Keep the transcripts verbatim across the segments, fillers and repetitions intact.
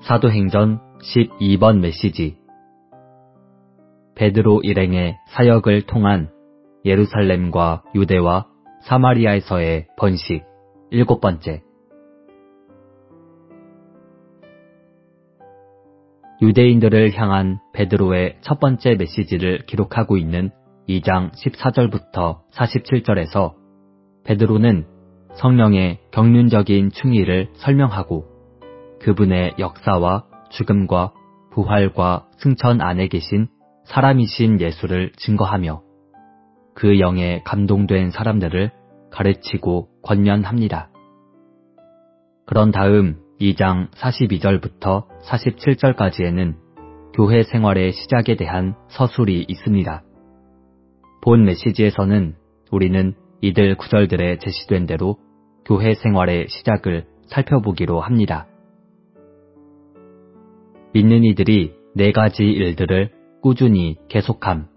사도행전 십이 번 메시지. 베드로 일행의 사역을 통한 예루살렘과 유대와 사마리아에서의 번식 일곱 번째. 유대인들을 향한 베드로의 첫 번째 메시지를 기록하고 있는 이 장 십사 절부터 사십칠 절에서 베드로는 성령의 경륜적인 충의를 설명하고 그분의 역사와 죽음과 부활과 승천 안에 계신 사람이신 예수를 증거하며 그 영에 감동된 사람들을 가르치고 권면합니다. 그런 다음 이 장 사십이 절부터 사십칠 절까지에는 교회 생활의 시작에 대한 서술이 있습니다. 본 메시지에서는 우리는 이들 구절들에 제시된 대로 교회 생활의 시작을 살펴보기로 합니다. 믿는 이들이 네 가지 일들을 꾸준히 계속함.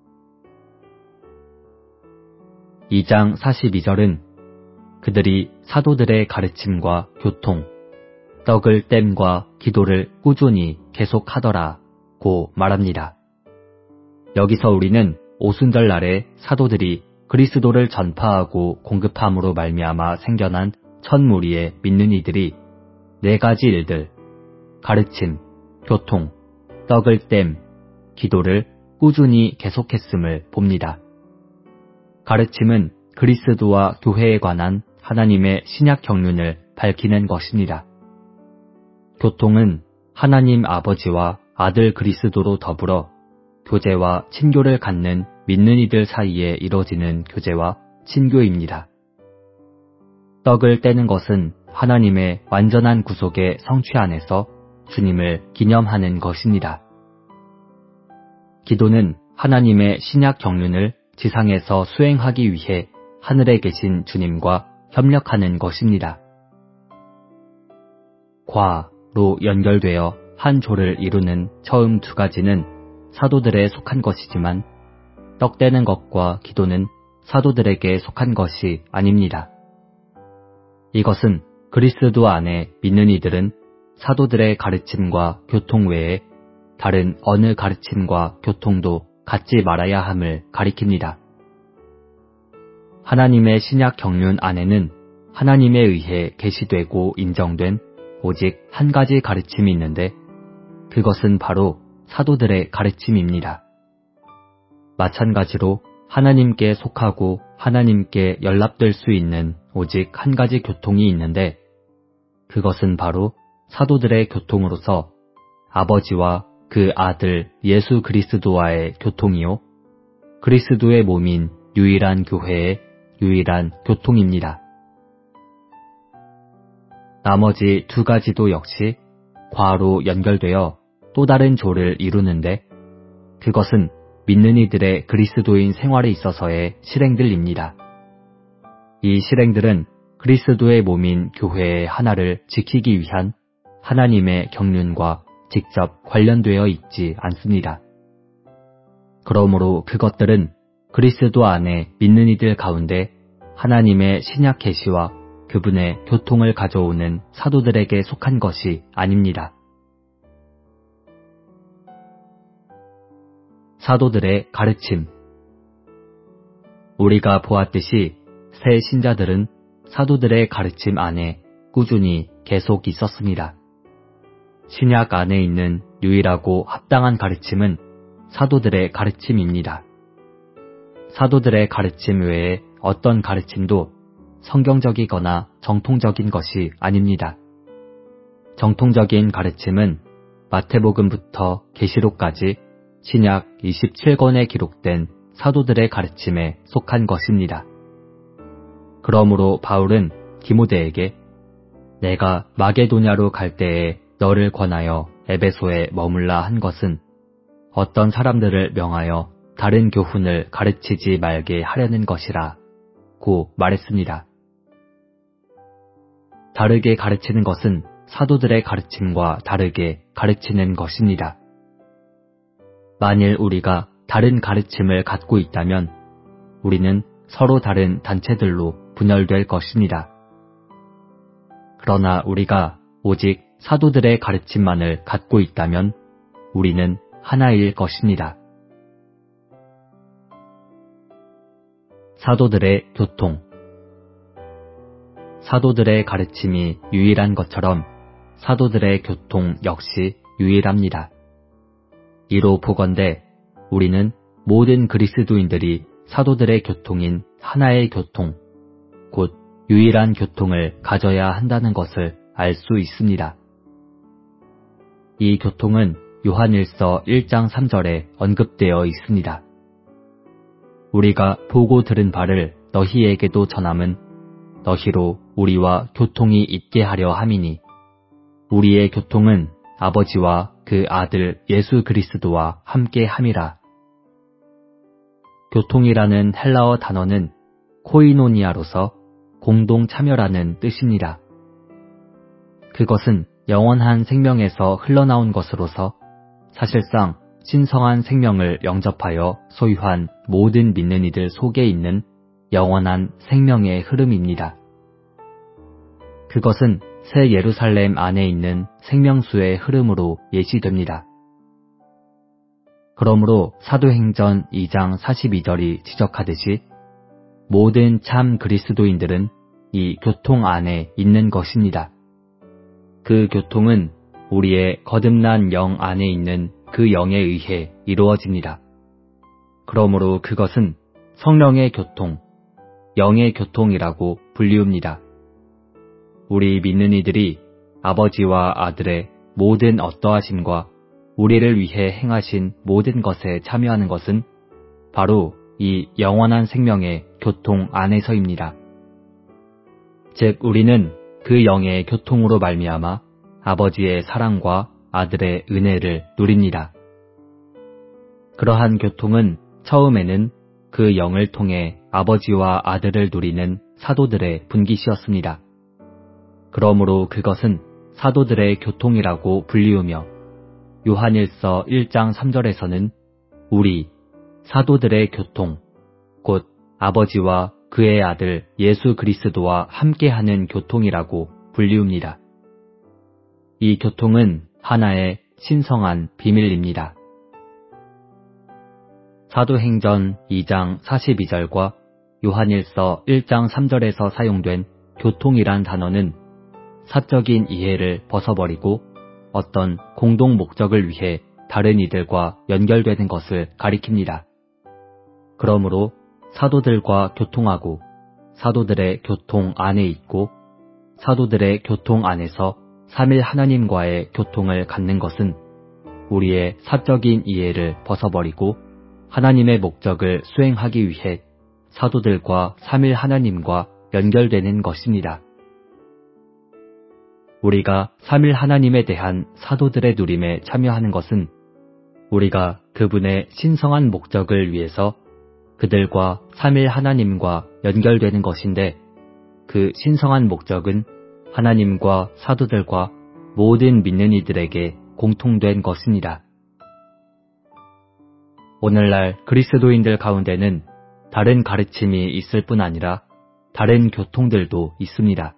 이 장 사십이 절은 그들이 사도들의 가르침과 교통, 떡을 땜과 기도를 꾸준히 계속하더라고 말합니다. 여기서 우리는 오순절 날에 사도들이 그리스도를 전파하고 공급함으로 말미암아 생겨난 첫 무리의 믿는 이들이 네 가지 일들, 가르침, 교통, 떡을 땜, 기도를 꾸준히 계속했음을 봅니다. 가르침은 그리스도와 교회에 관한 하나님의 신약 경륜을 밝히는 것입니다. 교통은 하나님 아버지와 아들 그리스도로 더불어 교제와 친교를 갖는 믿는 이들 사이에 이뤄지는 교제와 친교입니다. 떡을 떼는 것은 하나님의 완전한 구속의 성취 안에서 주님을 기념하는 것입니다. 기도는 하나님의 신약 경륜을 지상에서 수행하기 위해 하늘에 계신 주님과 협력하는 것입니다. 과로 연결되어 한 조를 이루는 처음 두 가지는 사도들에 속한 것이지만 떡 떼는 것과 기도는 사도들에게 속한 것이 아닙니다. 이것은 그리스도 안에 믿는 이들은 사도들의 가르침과 교통 외에 다른 어느 가르침과 교통도 갖지 말아야 함을 가리킵니다. 하나님의 신약 경륜 안에는 하나님에 의해 계시되고 인정된 오직 한 가지 가르침이 있는데 그것은 바로 사도들의 가르침입니다. 마찬가지로 하나님께 속하고 하나님께 연락될 수 있는 오직 한 가지 교통이 있는데 그것은 바로 사도들의 교통으로서 아버지와 그 아들 예수 그리스도와의 교통이요 그리스도의 몸인 유일한 교회의 유일한 교통입니다. 나머지 두 가지도 역시 과로 연결되어 또 다른 조를 이루는데 그것은 믿는 이들의 그리스도인 생활에 있어서의 실행들입니다. 이 실행들은 그리스도의 몸인 교회의 하나를 지키기 위한 하나님의 경륜과 직접 관련되어 있지 않습니다. 그러므로 그것들은 그리스도 안에 믿는 이들 가운데 하나님의 신약 계시와 그분의 교통을 가져오는 사도들에게 속한 것이 아닙니다. 사도들의 가르침. 우리가 보았듯이 새 신자들은 사도들의 가르침 안에 꾸준히 계속 있었습니다. 신약 안에 있는 유일하고 합당한 가르침은 사도들의 가르침입니다. 사도들의 가르침 외에 어떤 가르침도 성경적이거나 정통적인 것이 아닙니다. 정통적인 가르침은 마태복음부터 계시록까지 신약 이십칠 권에 기록된 사도들의 가르침에 속한 것입니다. 그러므로 바울은 디모데에게 내가 마게도냐로 갈 때에 너를 권하여 에베소에 머물라 한 것은 어떤 사람들을 명하여 다른 교훈을 가르치지 말게 하려는 것이라 고 말했습니다. 다르게 가르치는 것은 사도들의 가르침과 다르게 가르치는 것입니다. 만일 우리가 다른 가르침을 갖고 있다면 우리는 서로 다른 단체들로 분열될 것입니다. 그러나 우리가 오직 사도들의 가르침만을 갖고 있다면 우리는 하나일 것입니다. 사도들의 교통. 사도들의 가르침이 유일한 것처럼 사도들의 교통 역시 유일합니다. 이로 보건대 우리는 모든 그리스도인들이 사도들의 교통인 하나의 교통, 곧 유일한 교통을 가져야 한다는 것을 알 수 있습니다. 이 교통은 요한일서 일 장 삼 절에 언급되어 있습니다. 우리가 보고 들은 바를 너희에게도 전함은 너희로 우리와 교통이 있게 하려 함이니 우리의 교통은 아버지와 그 아들 예수 그리스도와 함께 함이라. 교통이라는 헬라어 단어는 코이노니아로서 공동 참여라는 뜻입니다. 그것은 영원한 생명에서 흘러나온 것으로서 사실상 신성한 생명을 영접하여 소유한 모든 믿는 이들 속에 있는 영원한 생명의 흐름입니다. 그것은 새 예루살렘 안에 있는 생명수의 흐름으로 예시됩니다. 그러므로 사도행전 이 장 사십이 절이 지적하듯이 모든 참 그리스도인들은 이 교통 안에 있는 것입니다. 그 교통은 우리의 거듭난 영 안에 있는 그 영에 의해 이루어집니다. 그러므로 그것은 성령의 교통, 영의 교통이라고 불리웁니다. 우리 믿는 이들이 아버지와 아들의 모든 어떠하심과 우리를 위해 행하신 모든 것에 참여하는 것은 바로 이 영원한 생명의 교통 안에서입니다. 즉 우리는 그 영의 교통으로 말미암아 아버지의 사랑과 아들의 은혜를 누립니다. 그러한 교통은 처음에는 그 영을 통해 아버지와 아들을 누리는 사도들의 분깃이었습니다. 그러므로 그것은 사도들의 교통이라고 불리우며 요한일서 일 장 삼 절에서는 우리 사도들의 교통, 곧 아버지와 그의 아들 예수 그리스도와 함께하는 교통이라고 불리웁니다. 이 교통은 하나의 신성한 비밀입니다. 사도행전 이 장 사십이 절과 요한일서 일 장 삼 절에서 사용된 교통이란 단어는 사적인 이해를 벗어버리고 어떤 공동 목적을 위해 다른 이들과 연결되는 것을 가리킵니다. 그러므로 사도들과 교통하고 사도들의 교통 안에 있고 사도들의 교통 안에서 삼일 하나님과의 교통을 갖는 것은 우리의 사적인 이해를 벗어버리고 하나님의 목적을 수행하기 위해 사도들과 삼일 하나님과 연결되는 것입니다. 우리가 삼일 하나님에 대한 사도들의 누림에 참여하는 것은 우리가 그분의 신성한 목적을 위해서 그들과 삼일 하나님과 연결되는 것인데 그 신성한 목적은 하나님과 사도들과 모든 믿는 이들에게 공통된 것입니다. 오늘날 그리스도인들 가운데는 다른 가르침이 있을 뿐 아니라 다른 교통들도 있습니다.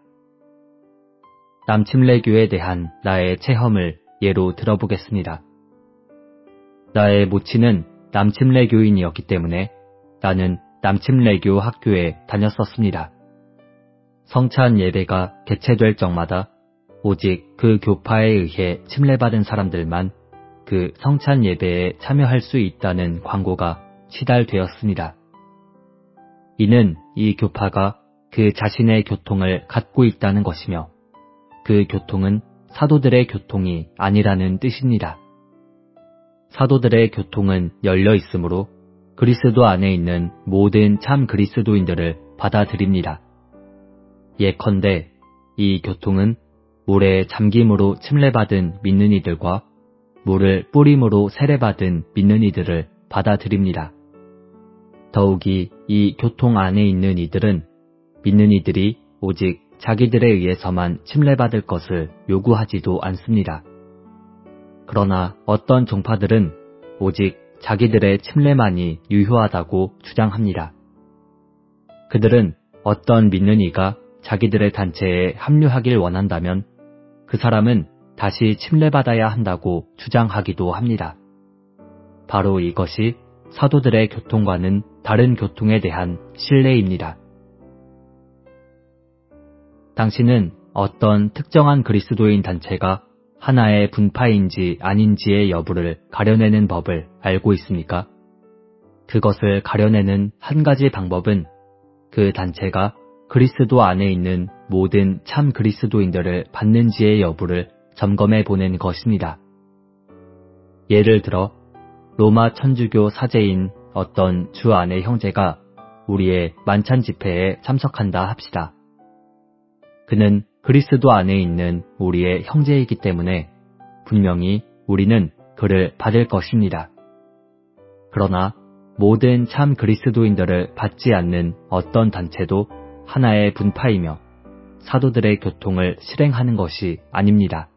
남침례교에 대한 나의 체험을 예로 들어보겠습니다. 나의 모친은 남침례교인이었기 때문에 나는 남침례교 학교에 다녔었습니다. 성찬 예배가 개최될 적마다 오직 그 교파에 의해 침례받은 사람들만 그 성찬 예배에 참여할 수 있다는 광고가 시달되었습니다. 이는 이 교파가 그 자신의 교통을 갖고 있다는 것이며 그 교통은 사도들의 교통이 아니라는 뜻입니다. 사도들의 교통은 열려 있으므로 그리스도 안에 있는 모든 참 그리스도인들을 받아들입니다. 예컨대 이 교통은 물에 잠김으로 침례받은 믿는 이들과 물을 뿌림으로 세례받은 믿는 이들을 받아들입니다. 더욱이 이 교통 안에 있는 이들은 믿는 이들이 오직 자기들에 의해서만 침례받을 것을 요구하지도 않습니다. 그러나 어떤 종파들은 오직 자기들의 침례만이 유효하다고 주장합니다. 그들은 어떤 믿는 이가 자기들의 단체에 합류하길 원한다면 그 사람은 다시 침례받아야 한다고 주장하기도 합니다. 바로 이것이 사도들의 교통과는 다른 교통에 대한 신뢰입니다. 당신은 어떤 특정한 그리스도인 단체가 하나의 분파인지 아닌지의 여부를 가려내는 법을 알고 있습니까? 그것을 가려내는 한 가지 방법은 그 단체가 그리스도 안에 있는 모든 참 그리스도인들을 받는지의 여부를 점검해 보는 것입니다. 예를 들어 로마 천주교 사제인 어떤 주 안의 형제가 우리의 만찬 집회에 참석한다 합시다. 그는 그리스도 안에 있는 우리의 형제이기 때문에 분명히 우리는 그를 받을 것입니다. 그러나 모든 참 그리스도인들을 받지 않는 어떤 단체도 하나의 분파이며 사도들의 교통을 실행하는 것이 아닙니다.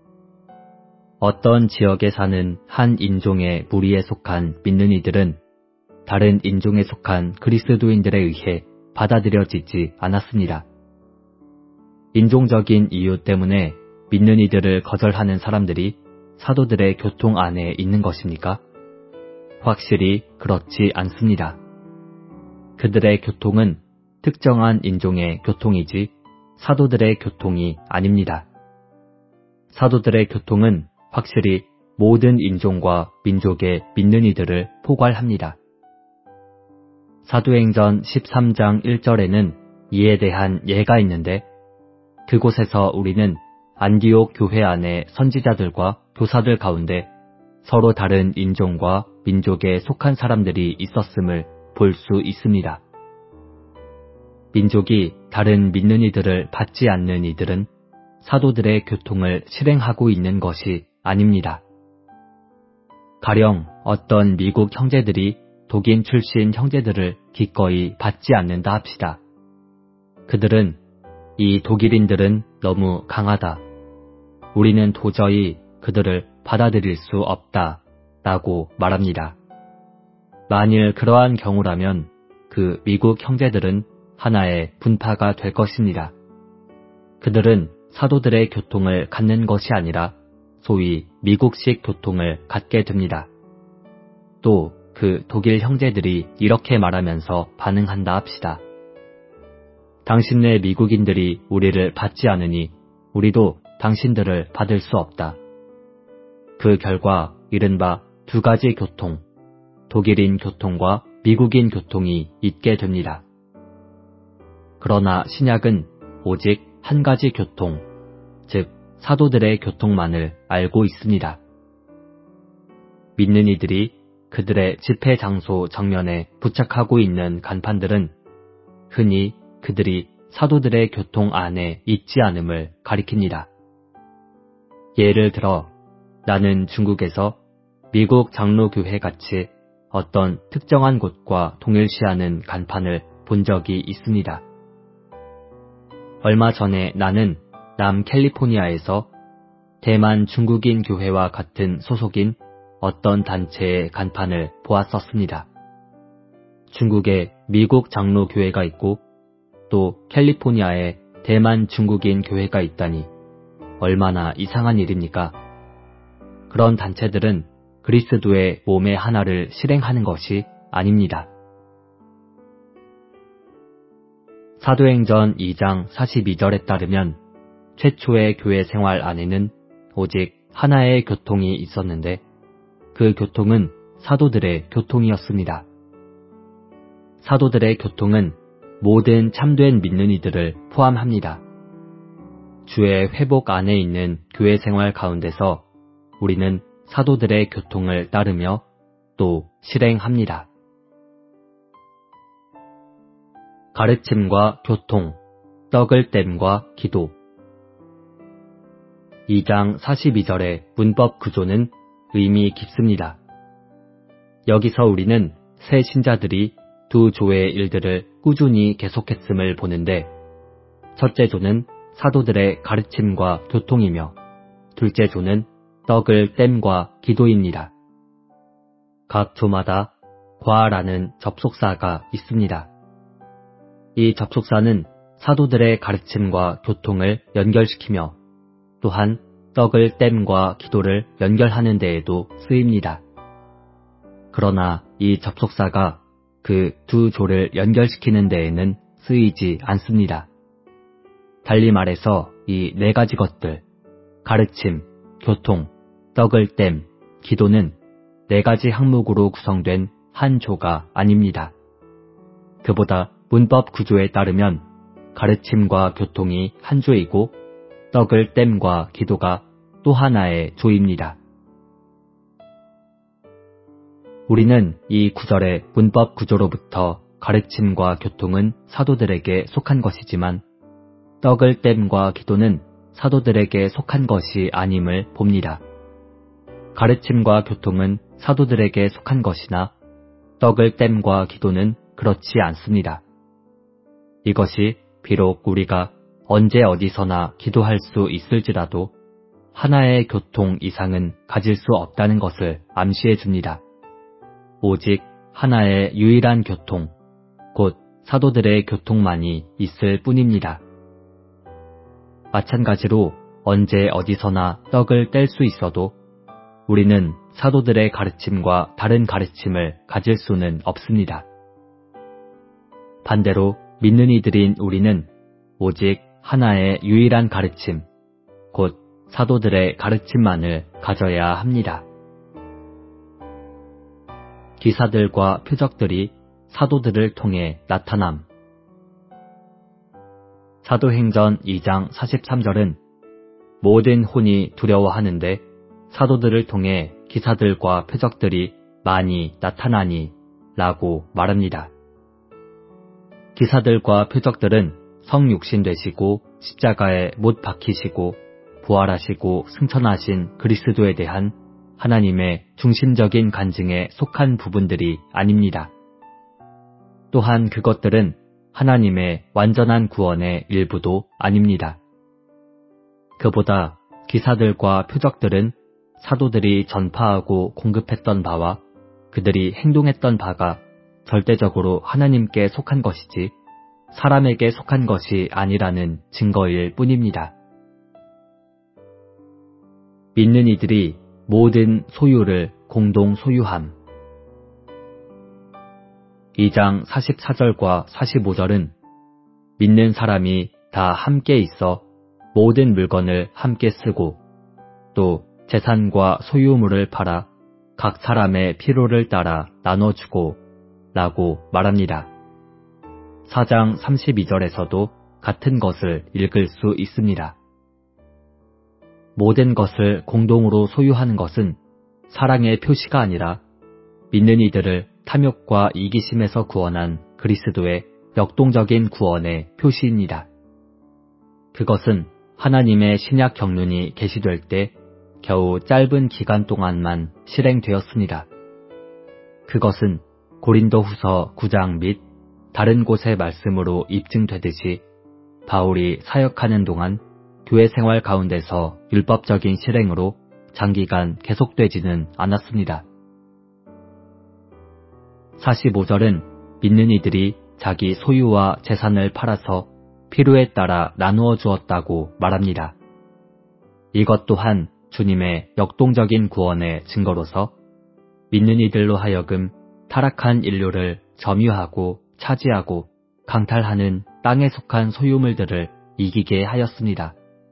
어떤 지역에 사는 한 인종의 무리에 속한 믿는 이들은 다른 인종에 속한 그리스도인들에 의해 받아들여지지 않았습니다. 인종적인 이유 때문에 믿는 이들을 거절하는 사람들이 사도들의 교통 안에 있는 것입니까? 확실히 그렇지 않습니다. 그들의 교통은 특정한 인종의 교통이지 사도들의 교통이 아닙니다. 사도들의 교통은 확실히 모든 인종과 민족의 믿는 이들을 포괄합니다. 사도행전 십삼 장 일 절에는 이에 대한 예가 있는데 그곳에서 우리는 안디옥 교회 안의 선지자들과 교사들 가운데 서로 다른 인종과 민족에 속한 사람들이 있었음을 볼 수 있습니다. 민족이 다른 믿는 이들을 받지 않는 이들은 사도들의 교통을 실행하고 있는 것이 아닙니다. 가령 어떤 미국 형제들이 독일 출신 형제들을 기꺼이 받지 않는다 합시다. 그들은 이 독일인들은 너무 강하다. 우리는 도저히 그들을 받아들일 수 없다. 라고 말합니다. 만일 그러한 경우라면 그 미국 형제들은 하나의 분파가 될 것입니다. 그들은 사도들의 교통을 갖는 것이 아니라 소위 미국식 교통을 갖게 됩니다. 또 그 독일 형제들이 이렇게 말하면서 반응한다 합시다. 당신네 미국인들이 우리를 받지 않으니 우리도 당신들을 받을 수 없다. 그 결과 이른바 두 가지 교통, 독일인 교통과 미국인 교통이 있게 됩니다. 그러나 신약은 오직 한 가지 교통, 즉 사도들의 교통만을 알고 있습니다. 믿는 이들이 그들의 집회 장소 정면에 부착하고 있는 간판들은 흔히 그들이 사도들의 교통 안에 있지 않음을 가리킵니다. 예를 들어 나는 중국에서 미국 장로교회 같이 어떤 특정한 곳과 동일시하는 간판을 본 적이 있습니다. 얼마 전에 나는 남캘리포니아에서 대만 중국인 교회와 같은 소속인 어떤 단체의 간판을 보았었습니다. 중국에 미국 장로교회가 있고 또 캘리포니아에 대만 중국인 교회가 있다니 얼마나 이상한 일입니까? 그런 단체들은 그리스도의 몸의 하나를 실행하는 것이 아닙니다. 사도행전 이 장 사십이 절에 따르면 최초의 교회 생활 안에는 오직 하나의 교통이 있었는데 그 교통은 사도들의 교통이었습니다. 사도들의 교통은 모든 참된 믿는 이들을 포함합니다. 주의 회복 안에 있는 교회 생활 가운데서 우리는 사도들의 교통을 따르며 또 실행합니다. 가르침과 교통, 떡을 땜과 기도. 이 장 사십이 절의 문법 구조는 의미 깊습니다. 여기서 우리는 새 신자들이 두 조의 일들을 꾸준히 계속했음을 보는데 첫째 조는 사도들의 가르침과 교통이며 둘째 조는 떡을 땜과 기도입니다. 각 조마다 과라는 접속사가 있습니다. 이 접속사는 사도들의 가르침과 교통을 연결시키며 또한 떡을 땜과 기도를 연결하는 데에도 쓰입니다. 그러나 이 접속사가 그 두 조를 연결시키는 데에는 쓰이지 않습니다. 달리 말해서 이 네 가지 것들, 가르침, 교통, 떡을 땜, 기도는 네 가지 항목으로 구성된 한 조가 아닙니다. 그보다 문법 구조에 따르면 가르침과 교통이 한 조이고 떡을 땜과 기도가 또 하나의 조입니다. 우리는 이 구절의 문법 구조로부터 가르침과 교통은 사도들에게 속한 것이지만 떡을 땜과 기도는 사도들에게 속한 것이 아님을 봅니다. 가르침과 교통은 사도들에게 속한 것이나 떡을 땜과 기도는 그렇지 않습니다. 이것이 비록 우리가 언제 어디서나 기도할 수 있을지라도 하나의 교통 이상은 가질 수 없다는 것을 암시해 줍니다. 오직 하나의 유일한 교통, 곧 사도들의 교통만이 있을 뿐입니다. 마찬가지로 언제 어디서나 떡을 뗄 수 있어도 우리는 사도들의 가르침과 다른 가르침을 가질 수는 없습니다. 반대로 믿는 이들인 우리는 오직 하나의 유일한 가르침, 곧 사도들의 가르침만을 가져야 합니다. 기사들과 표적들이 사도들을 통해 나타남. 사도행전 이 장 사십삼 절은 모든 혼이 두려워하는데 사도들을 통해 기사들과 표적들이 많이 나타나니 라고 말합니다. 기사들과 표적들은 성육신 되시고 십자가에 못 박히시고 부활하시고 승천하신 그리스도에 대한 하나님의 중심적인 간증에 속한 부분들이 아닙니다. 또한 그것들은 하나님의 완전한 구원의 일부도 아닙니다. 그보다 기사들과 표적들은 사도들이 전파하고 공급했던 바와 그들이 행동했던 바가 절대적으로 하나님께 속한 것이지 사람에게 속한 것이 아니라는 증거일 뿐입니다. 믿는 이들이 모든 소유를 공동 소유함. 이 장 사십사 절과 사십오 절은 믿는 사람이 다 함께 있어 모든 물건을 함께 쓰고 또 재산과 소유물을 팔아 각 사람의 필요를 따라 나눠주고 라고 말합니다. 사 장 삼십이 절에서도 같은 것을 읽을 수 있습니다. 모든 것을 공동으로 소유하는 것은 사랑의 표시가 아니라 믿는 이들을 탐욕과 이기심에서 구원한 그리스도의 역동적인 구원의 표시입니다. 그것은 하나님의 신약 경륜이 계시될 때 겨우 짧은 기간 동안만 실행되었습니다. 그것은 고린도후서 구 장 및 다른 곳의 말씀으로 입증되듯이 바울이 사역하는 동안 교회 생활 가운데서 율법적인 실행으로 장기간 계속되지는 않았습니다. 사십오 절은 믿는 이들이 자기 소유와 재산을 팔아서 필요에 따라 나누어 주었다고 말합니다. 이것 또한 주님의 역동적인 구원의 증거로서 믿는 이들로 하여금 타락한 인류를 점유하고 차지하고 강탈하는 땅에 속한 소유물들을 이기게 하였습니다.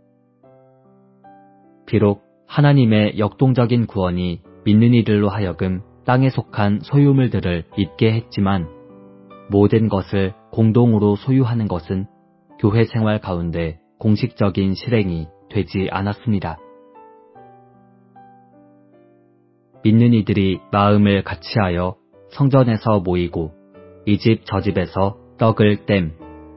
비록 하나님의 역동적인 구원이 믿는 이들로 하여금 땅에 속한 소유물들을 입게 했지만 모든 것을 공동으로 소유하는 것은 교회 생활 가운데 공식적인 실행이 되지 않았습니다. 믿는 이들이 마음을 같이하여 성전에서 모이고 이 집 저 집에서 떡을 땜.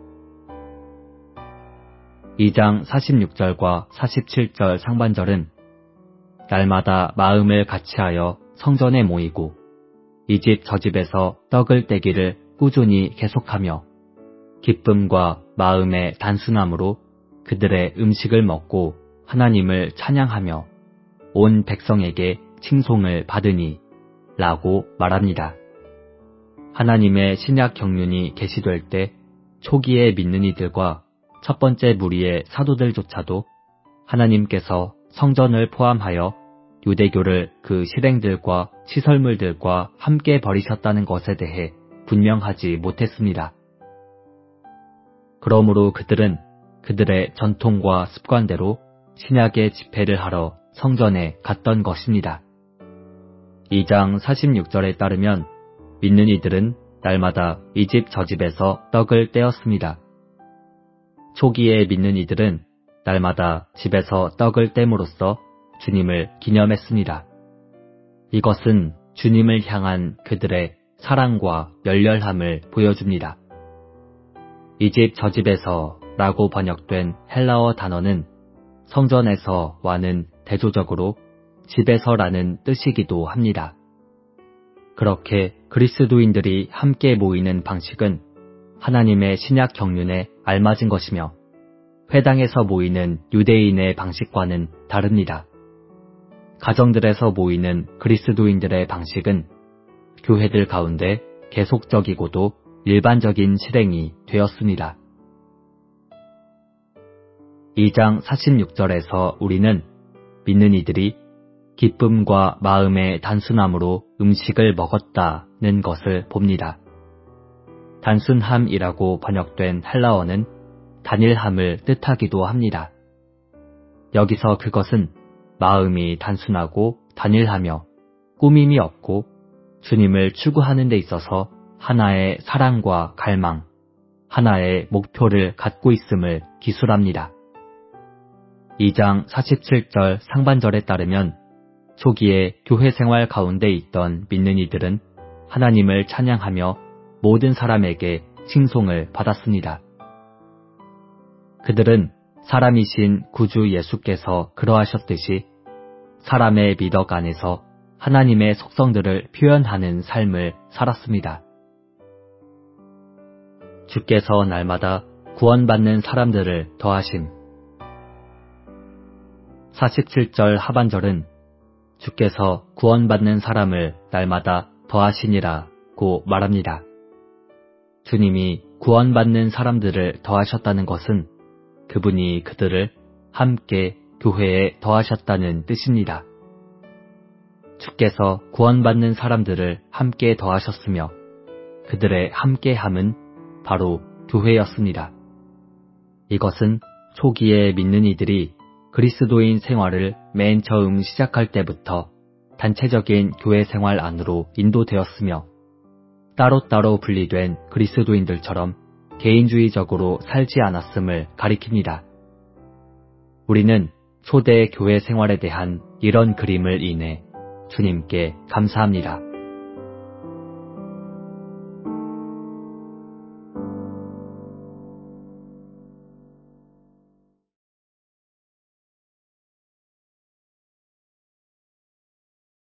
이 장 사십육 절과 사십칠 절 상반절은 날마다 마음을 같이하여 성전에 모이고 이 집 저 집에서 떡을 떼기를 꾸준히 계속하며 기쁨과 마음의 단순함으로 그들의 음식을 먹고 하나님을 찬양하며 온 백성에게 칭송을 받으니 라고 말합니다. 하나님의 신약 경륜이 계시될 때 초기에 믿는 이들과 첫 번째 무리의 사도들조차도 하나님께서 성전을 포함하여 유대교를 그 실행들과 시설물들과 함께 버리셨다는 것에 대해 분명하지 못했습니다. 그러므로 그들은 그들의 전통과 습관대로 신약의 집회를 하러 성전에 갔던 것입니다. 이 장 사십육 절에 따르면 믿는 이들은 날마다 이 집 저 집에서 떡을 떼었습니다. 초기에 믿는 이들은 날마다 집에서 떡을 떼므로써 주님을 기념했습니다. 이것은 주님을 향한 그들의 사랑과 열렬함을 보여줍니다. 이 집 저 집에서 라고 번역된 헬라어 단어는 성전에서와는 대조적으로 집에서라는 뜻이기도 합니다. 그렇게 그리스도인들이 함께 모이는 방식은 하나님의 신약 경륜에 알맞은 것이며 회당에서 모이는 유대인의 방식과는 다릅니다. 가정들에서 모이는 그리스도인들의 방식은 교회들 가운데 계속적이고도 일반적인 실행이 되었습니다. 이 장 사십육 절에서 우리는 믿는 이들이 기쁨과 마음의 단순함으로 음식을 먹었다는 것을 봅니다. 단순함이라고 번역된 헬라어는 단일함을 뜻하기도 합니다. 여기서 그것은 마음이 단순하고 단일하며 꾸밈이 없고 주님을 추구하는 데 있어서 하나의 사랑과 갈망, 하나의 목표를 갖고 있음을 기술합니다. 이 장 사십칠 절 상반절에 따르면 초기에 교회 생활 가운데 있던 믿는 이들은 하나님을 찬양하며 모든 사람에게 칭송을 받았습니다. 그들은 사람이신 구주 예수께서 그러하셨듯이 사람의 미덕 안에서 하나님의 속성들을 표현하는 삶을 살았습니다. 주께서 날마다 구원받는 사람들을 더하심. 사십칠 절 하반절은 주께서 구원받는 사람을 날마다 더하시니라고 말합니다. 주님이 구원받는 사람들을 더하셨다는 것은 그분이 그들을 함께 교회에 더하셨다는 뜻입니다. 주께서 구원받는 사람들을 함께 더하셨으며 그들의 함께함은 바로 교회였습니다. 이것은 초기에 믿는 이들이 그리스도인 생활을 맨 처음 시작할 때부터 단체적인 교회 생활 안으로 인도되었으며 따로따로 분리된 그리스도인들처럼 개인주의적으로 살지 않았음을 가리킵니다. 우리는 초대 교회 생활에 대한 이런 그림을 인해 주님께 감사합니다.